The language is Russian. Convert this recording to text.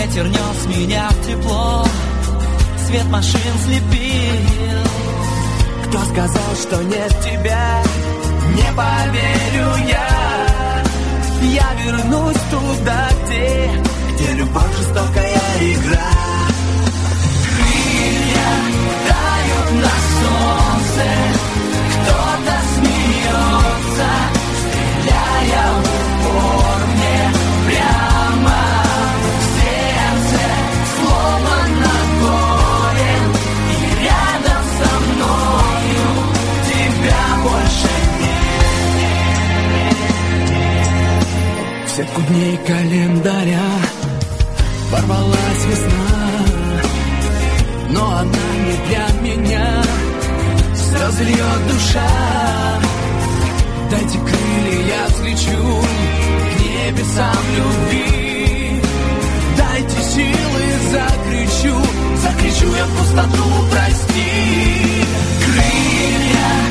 ветер нес меня в тепло, свет машин слепил. Кто сказал, что нет тебя? Не поверю я. Я вернусь туда, где любовь жестокая игра. Крылья тают на солнце, кто-то смеется, стреляя в упор мне прямо в сердце, сломано горем, и рядом со мною тебя больше нет. В сетку дней календаря ворвалась весна, но она не для меня. Слезы льет душа. Дайте крылья, я взлечу к небесам любви. Дайте силы, закричу я в пустоту, прости. Крылья